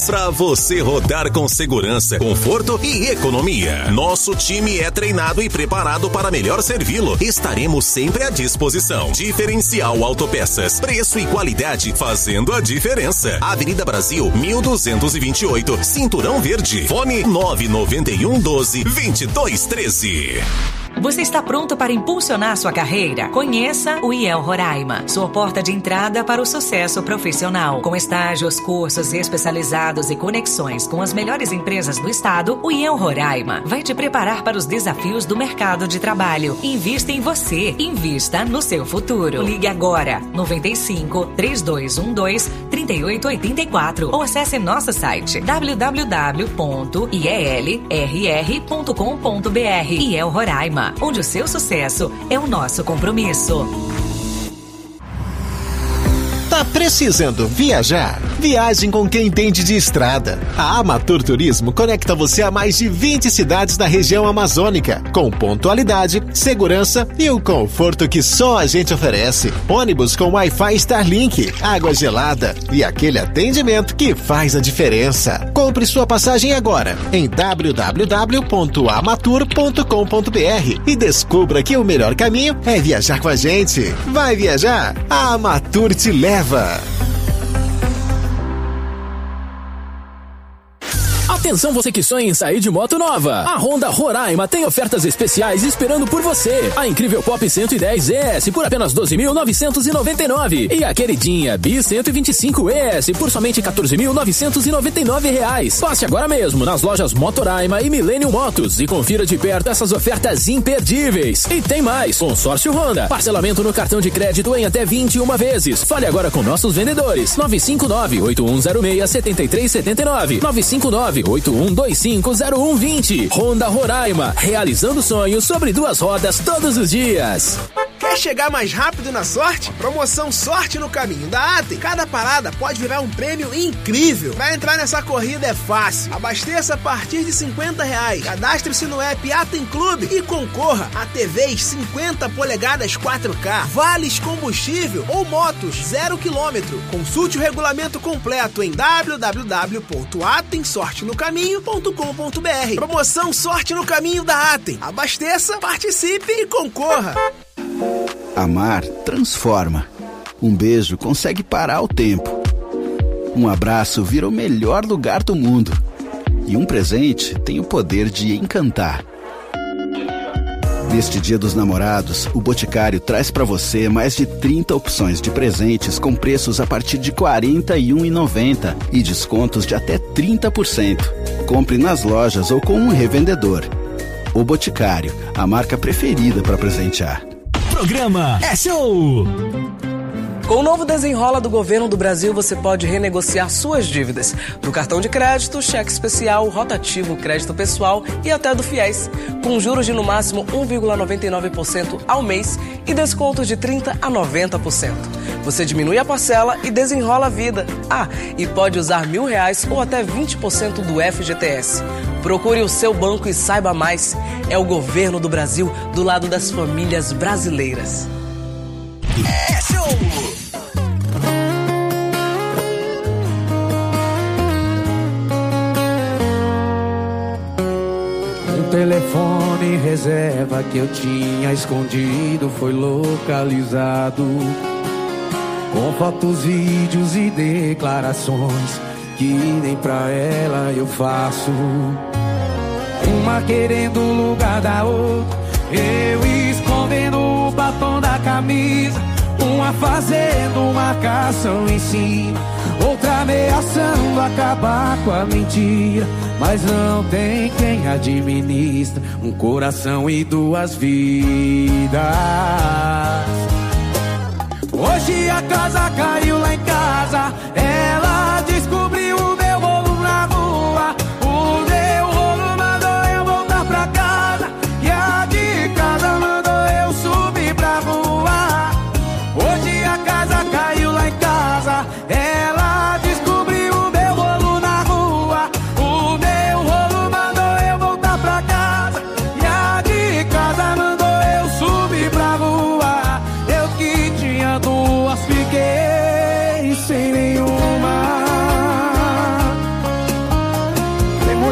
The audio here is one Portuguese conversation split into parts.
Para você rodar com segurança, conforto e economia. Nosso time é treinado e preparado para melhor servi-lo. Estaremos sempre à disposição. Diferencial Autopeças. Preço e qualidade fazendo a diferença. Avenida Brasil, 1228, Cinturão Verde. Fone 991 12 22 13. Você está pronto para impulsionar sua carreira? Conheça o IEL Roraima, sua porta de entrada para o sucesso profissional. Com estágios, cursos especializados e conexões com as melhores empresas do estado, o IEL Roraima vai te preparar para os desafios do mercado de trabalho. Invista em você, invista no seu futuro. Ligue agora, 95 3212 3884 ou acesse nosso site www.ielrr.com.br. IEL Roraima, onde o seu sucesso é o nosso compromisso. Tá precisando viajar? Viagem com quem entende de estrada. A Amatur Turismo conecta você a mais de 20 cidades da região amazônica, com pontualidade, segurança e o conforto que só a gente oferece. Ônibus com Wi-Fi Starlink, água gelada e aquele atendimento que faz a diferença. Compre sua passagem agora em www.amatur.com.br e descubra que o melhor caminho é viajar com a gente. Vai viajar? A Amatur te leva. Atenção, você que sonha em sair de moto nova. A Honda Roraima tem ofertas especiais esperando por você. A incrível Pop 110 ES por apenas 12.999 e a queridinha Bi 125 ES por somente R$14.999. Passe agora mesmo nas lojas Motoraima e Millennium Motos e confira de perto essas ofertas imperdíveis. E tem mais, consórcio Honda, parcelamento no cartão de crédito em até 21 vezes. Fale agora com nossos vendedores. 959-8106-7379 959-8125-0120. Honda Roraima, realizando sonhos sobre duas rodas todos os dias. Quer chegar mais rápido na sorte? Promoção Sorte no Caminho da Atem. Cada parada pode virar um prêmio incrível. Pra entrar nessa corrida é fácil. Abasteça a partir de R$50. Cadastre-se no app Atem Clube e concorra a TVs 50 polegadas 4K, vales combustível ou motos 0 km. Consulte o regulamento completo em www.atemsortenocaminho.com.br. Promoção Sorte no Caminho da Atem. Abasteça, participe e concorra. Amar transforma. Um beijo consegue parar o tempo. Um abraço vira o melhor lugar do mundo. E um presente tem o poder de encantar. Neste Dia dos Namorados, o Boticário traz para você mais de 30 opções de presentes com preços a partir de R$ 41,90 e descontos de até 30%. Compre nas lojas ou com um revendedor. O Boticário, a marca preferida para presentear. Programa é show! Com o novo Desenrola do Governo do Brasil, você pode renegociar suas dívidas do cartão de crédito, cheque especial, rotativo, crédito pessoal e até do FIES, com juros de no máximo 1,99% ao mês e descontos de 30% a 90%. Você diminui a parcela e desenrola a vida. Ah, e pode usar R$1.000 ou até 20% do FGTS. Procure o seu banco e saiba mais. É o Governo do Brasil do lado das famílias brasileiras. É show! Um telefone reserva que eu tinha escondido foi localizado, com fotos, vídeos e declarações que nem pra ela eu faço. Uma querendo o lugar da outra, eu escondendo o batom da camisa. Uma fazendo uma marcação em cima, outra ameaçando acabar com a mentira. Mas não tem quem administra um coração e duas vidas. Hoje a casa caiu lá em casa, ela descobriu o meu rolo na rua. O meu rolo mandou eu voltar pra casa, e a de casa mandou eu subir pra rua. Hoje a casa caiu lá em casa, ela descobriu o meu rolo na rua. O meu rolo mandou eu voltar pra casa, e a de casa mandou eu subir pra rua. Eu que tinha duas fiquei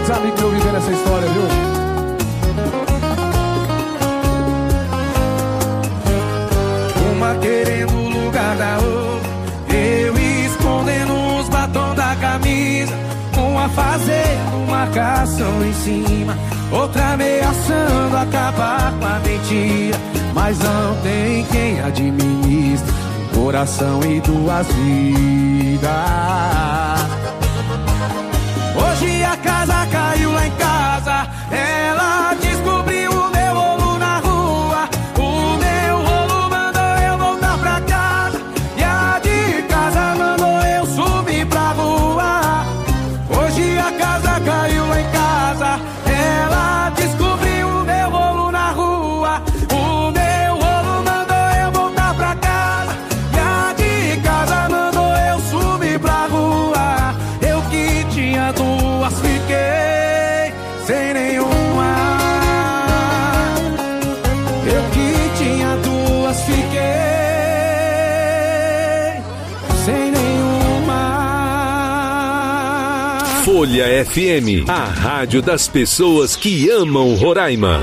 Os amigos eu vivendo essa história, viu? Uma querendo o lugar da outra, eu escondendo os batom da camisa, uma fazendo marcação em cima, outra ameaçando acabar com a mentira. Mas não tem quem administre um coração e duas vidas. Hoje a casa caiu lá em casa, ela descobriu o meu rolo na rua. O meu rolo mandou eu voltar pra casa, e a de casa mandou eu subir pra rua. Hoje a casa caiu lá em casa, ela descobriu o meu rolo na rua. O meu rolo mandou eu voltar pra casa, e a de casa mandou eu subir pra rua. Eu que tinha duas, fiquei sem nenhuma. Eu que tinha duas, fiquei sem nenhuma. Folha FM, a rádio das pessoas que amam Roraima.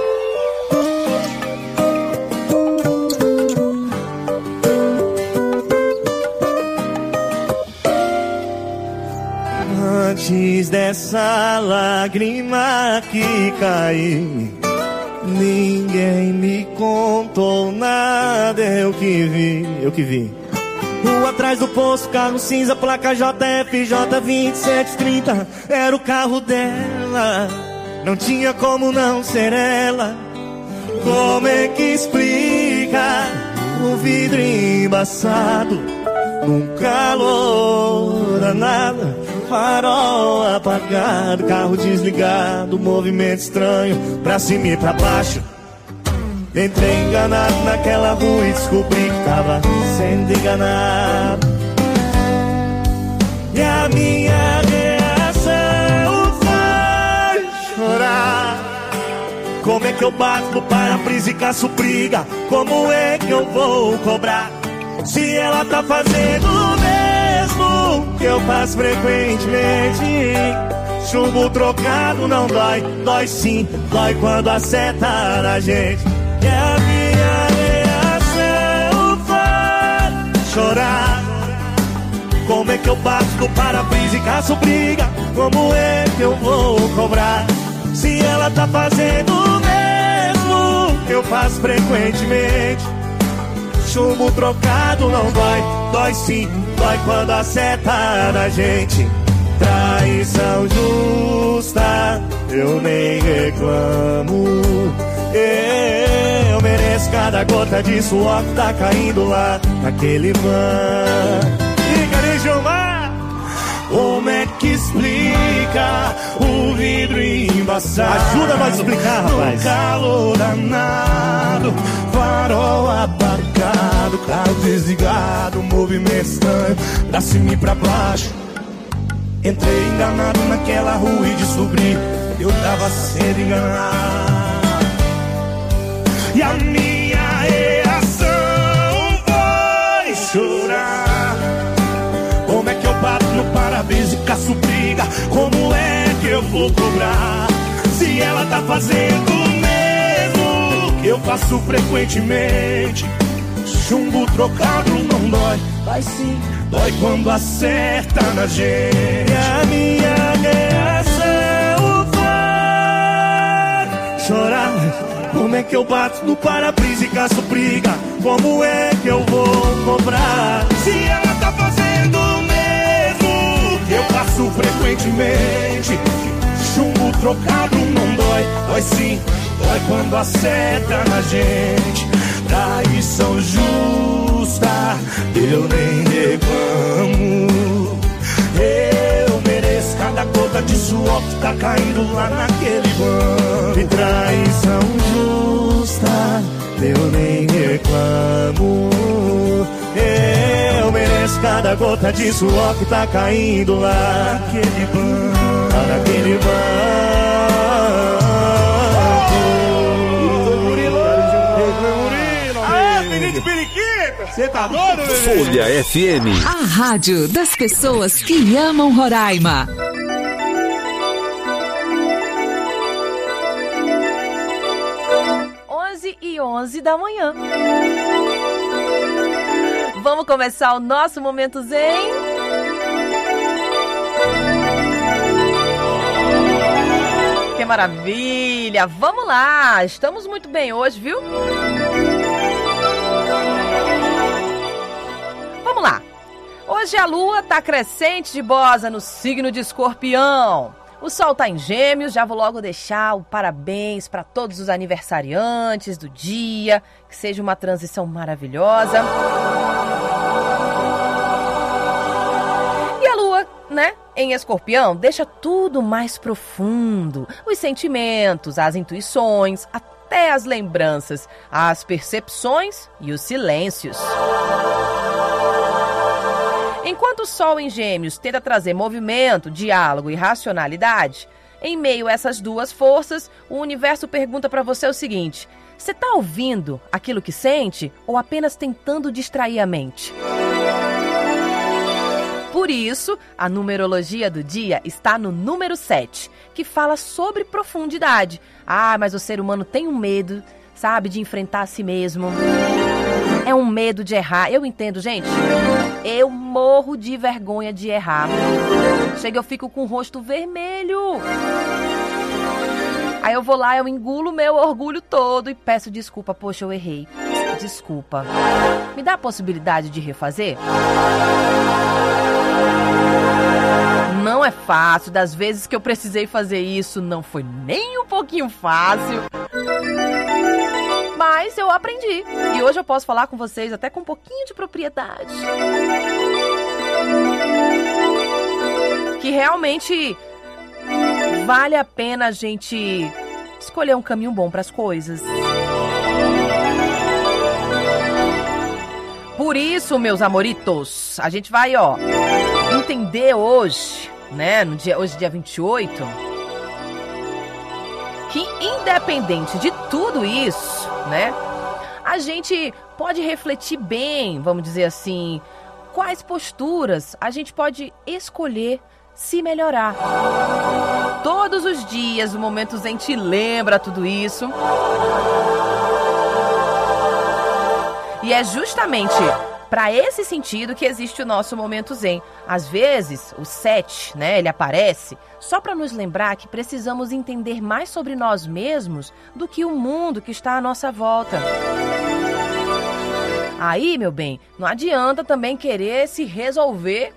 Antes dessa lágrima que caiu, ninguém me contou nada. Eu que vi. Rua atrás do posto, carro cinza, placa JFJ 2730. Era o carro dela, não tinha como não ser ela. Como é que explica o vidro embaçado, num calor danado, farol apagado, carro desligado, movimento estranho, pra cima e pra baixo. Entrei enganado naquela rua e descobri que tava sendo enganado. E a minha reação foi chorar. Como é que eu bato no para-brisa e caço briga? Como é que eu vou cobrar, se ela tá fazendo o mesmo que eu faço frequentemente? Chumbo trocado não dói, dói sim, dói quando acerta na gente. E a minha reação foi chorar. Como é que eu bato no para-brisa e caço briga? Como é que eu vou cobrar, se ela tá fazendo o mesmo que eu faço frequentemente? Chumbo trocado não dói, dói sim, dói quando acerta na gente. Traição justa, eu nem reclamo. Eu mereço cada gota de suor que tá caindo lá naquele van. E cadê Gilmar? Como é que explica o vidro embaçado? Ajuda nós a explicar, rapaz. No calor danado, farol apagado, carro desligado, movimento estranho, pra cima e pra baixo. Entrei enganado naquela rua e descobri que eu tava sendo enganado. E a minha reação foi chorar. Como é que eu bato no para-brisa e caço briga? Como é que eu vou cobrar, se ela tá fazendo o mesmo que eu faço frequentemente? Chumbo trocado não dói, dói sim, dói quando acerta na gente. E a minha reação foi chorar. Como é que eu bato no para-brisa e caço briga? Como é que eu vou cobrar, se ela tá fazendo o mesmo que eu faço frequentemente? Chumbo trocado não dói, dói sim, dói quando acerta na gente. Traição justa, eu nem reclamo. Eu mereço cada gota de suor que tá caindo lá naquele banco. E traição justa, eu nem reclamo. Eu mereço cada gota de suor que tá caindo lá naquele banco, lá naquele banco. Você tá doido, bebê? Folha FM, a rádio das pessoas que amam Roraima. 7h11 da manhã. Vamos começar o nosso Momento Zen? Que maravilha! Vamos lá! Estamos muito bem hoje, viu? Vamos lá! Hoje a Lua tá crescente de bosa no signo de Escorpião. O Sol tá em Gêmeos, já vou logo deixar o parabéns para todos os aniversariantes do dia, que seja uma transição maravilhosa. E a Lua, né, em Escorpião, deixa tudo mais profundo. Os sentimentos, as intuições, até as lembranças, as percepções e os silêncios. Enquanto o Sol em Gêmeos tenta trazer movimento, diálogo e racionalidade, em meio a essas duas forças, o universo pergunta para você o seguinte: você está ouvindo aquilo que sente ou apenas tentando distrair a mente? Por isso, a numerologia do dia está no número 7, que fala sobre profundidade. Mas o ser humano tem um medo, sabe, de enfrentar a si mesmo. É um medo de errar. Eu entendo, gente. Eu morro de vergonha de errar. Chega, eu fico com o rosto vermelho. Aí eu vou lá, eu engulo o meu orgulho todo e peço desculpa. Poxa, eu errei. Desculpa. Me dá a possibilidade de refazer? Não é fácil. Das vezes que eu precisei fazer isso, não foi nem um pouquinho fácil. Mas eu aprendi. E hoje eu posso falar com vocês até com um pouquinho de propriedade. Que realmente vale a pena a gente escolher um caminho bom para as coisas. Por isso, meus amoritos, a gente vai, entender hoje, né, hoje dia 28, que independente de tudo isso, né, a gente pode refletir bem, vamos dizer assim, quais posturas a gente pode escolher se melhorar. Todos os dias o Momento Zen te lembra tudo isso. E é justamente para esse sentido que existe o nosso Momento Zen. Às vezes, o 7, né, ele aparece só para nos lembrar que precisamos entender mais sobre nós mesmos do que o mundo que está à nossa volta. Aí, meu bem, não adianta também querer se resolver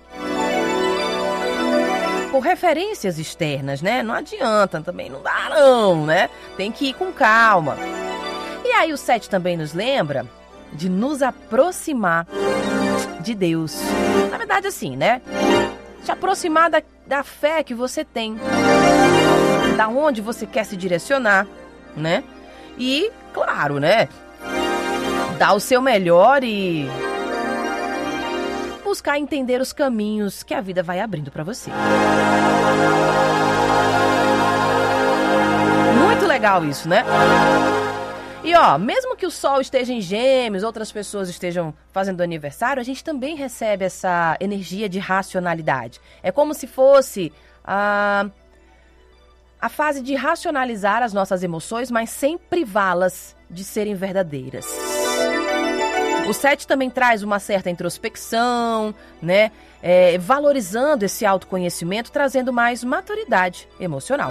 por referências externas, né? Não adianta também, não dá não, né? Tem que ir com calma. E aí o 7 também nos lembra de nos aproximar de Deus. Na verdade, assim, né? Se aproximar da fé que você tem, da onde você quer se direcionar, né? E, claro, né? Dar o seu melhor e buscar entender os caminhos que a vida vai abrindo para você. Muito legal isso, né? E mesmo que o Sol esteja em Gêmeos, outras pessoas estejam fazendo aniversário, a gente também recebe essa energia de racionalidade. É como se fosse a fase de racionalizar as nossas emoções, mas sem privá-las de serem verdadeiras. O 7 também traz uma certa introspecção, né? Valorizando esse autoconhecimento, trazendo mais maturidade emocional.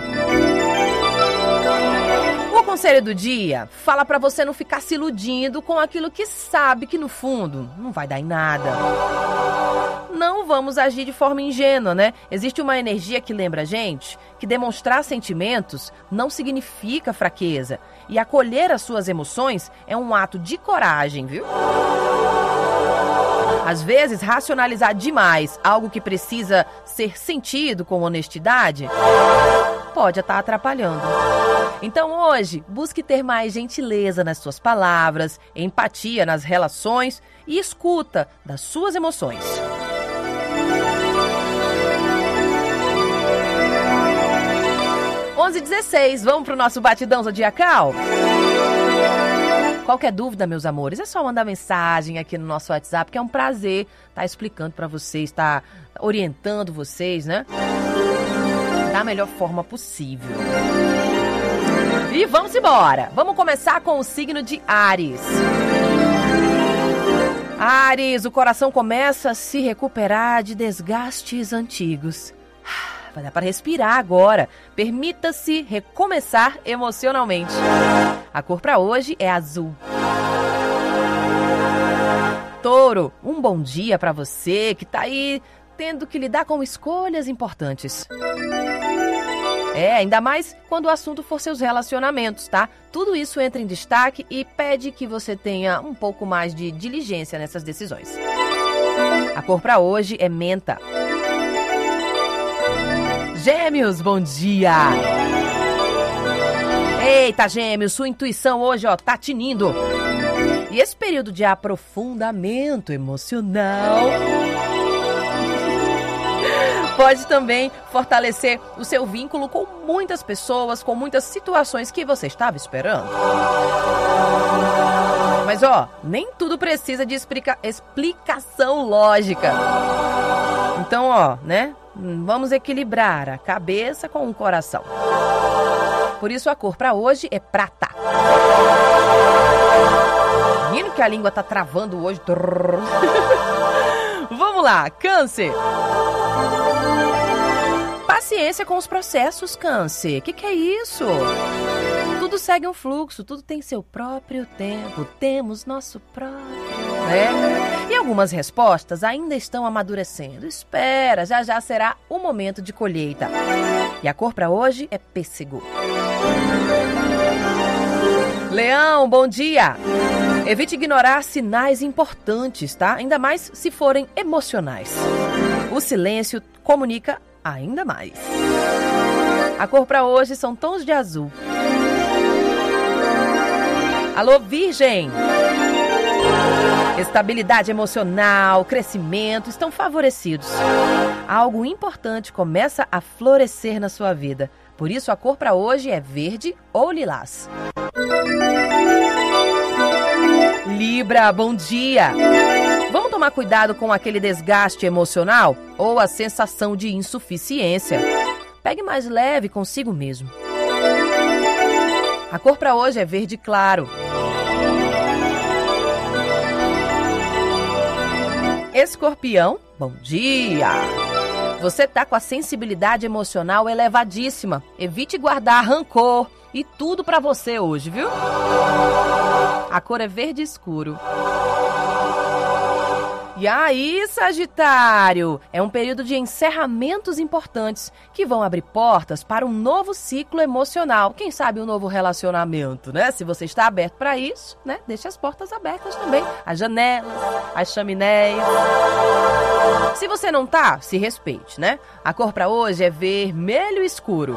O conselho do dia fala para você não ficar se iludindo com aquilo que sabe que no fundo não vai dar em nada. Não vamos agir de forma ingênua, né? Existe uma energia que lembra a gente que demonstrar sentimentos não significa fraqueza. E acolher as suas emoções é um ato de coragem, viu? Às vezes, racionalizar demais algo que precisa ser sentido com honestidade pode estar atrapalhando. Então hoje, busque ter mais gentileza nas suas palavras, empatia nas relações e escuta das suas emoções. Onze 16, vamos pro nosso batidão zodiacal? Qualquer dúvida, meus amores, é só mandar mensagem aqui no nosso WhatsApp, que é um prazer estar explicando para vocês, estar orientando vocês, né? Da melhor forma possível. E vamos embora. Vamos começar com o signo de Áries. Áries, o coração começa a se recuperar de desgastes antigos. Vai dar para respirar agora. Permita-se recomeçar emocionalmente. A cor para hoje é azul. Touro, um bom dia para você que tá aí tendo que lidar com escolhas importantes. Ainda mais quando o assunto for seus relacionamentos, tá? Tudo isso entra em destaque e pede que você tenha um pouco mais de diligência nessas decisões. A cor para hoje é menta. Gêmeos, bom dia! Eita, Gêmeos, sua intuição hoje, tá tinindo. E esse período de aprofundamento emocional pode também fortalecer o seu vínculo com muitas pessoas, com muitas situações que você estava esperando. Mas, nem tudo precisa de explicação lógica. Então, vamos equilibrar a cabeça com o coração. Por isso, a cor para hoje é prata. Menino, que a língua tá travando hoje. Vamos lá, Câncer. Paciência com os processos, Câncer. Que é isso? Tudo segue um fluxo, tudo tem seu próprio tempo. Temos nosso próprio, E algumas respostas ainda estão amadurecendo. Espera, já será o momento de colheita. E a cor para hoje é pêssego. Leão, bom dia! Evite ignorar sinais importantes, tá? Ainda mais se forem emocionais. O silêncio comunica ainda mais. A cor para hoje são tons de azul. Alô, Virgem! Estabilidade emocional, crescimento estão favorecidos. Algo importante começa a florescer na sua vida. Por isso, a cor para hoje é verde ou lilás. Libra, bom dia! Vamos tomar cuidado com aquele desgaste emocional ou a sensação de insuficiência. Pegue mais leve consigo mesmo. A cor para hoje é verde claro. Escorpião, bom dia! Você tá com a sensibilidade emocional elevadíssima. Evite guardar rancor e tudo pra você hoje, viu? A cor é verde escuro. E aí, Sagitário? É um período de encerramentos importantes que vão abrir portas para um novo ciclo emocional. Quem sabe um novo relacionamento, né? Se você está aberto para isso, deixe as portas abertas também. As janelas, as chaminés. Se você não tá, se respeite, né? A cor para hoje é vermelho escuro.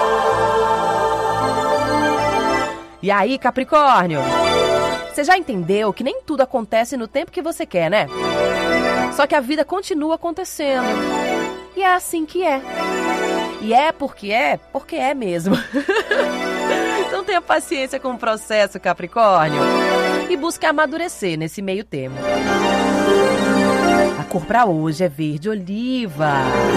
E aí, Capricórnio? Você já entendeu que nem tudo acontece no tempo que você quer, né? Só que a vida continua acontecendo. E é assim que é. E porque é mesmo. Então tenha paciência com o processo, Capricórnio. E busque amadurecer nesse meio termo. A cor para hoje é verde oliva.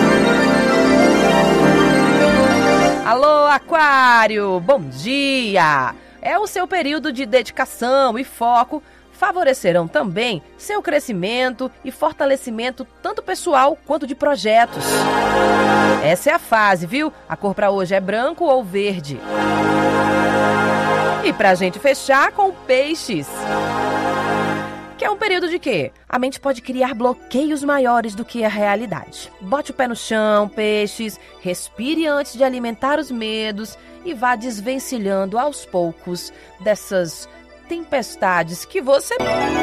Alô, Aquário! Bom dia! É o seu período de dedicação e foco favorecerão também seu crescimento e fortalecimento tanto pessoal quanto de projetos. Essa é a fase, viu? A cor para hoje é branco ou verde. E pra gente fechar com peixes. Que é um período de quê? A mente pode criar bloqueios maiores do que a realidade. Bote o pé no chão, peixes, respire antes de alimentar os medos e vá desvencilhando aos poucos dessas tempestades que você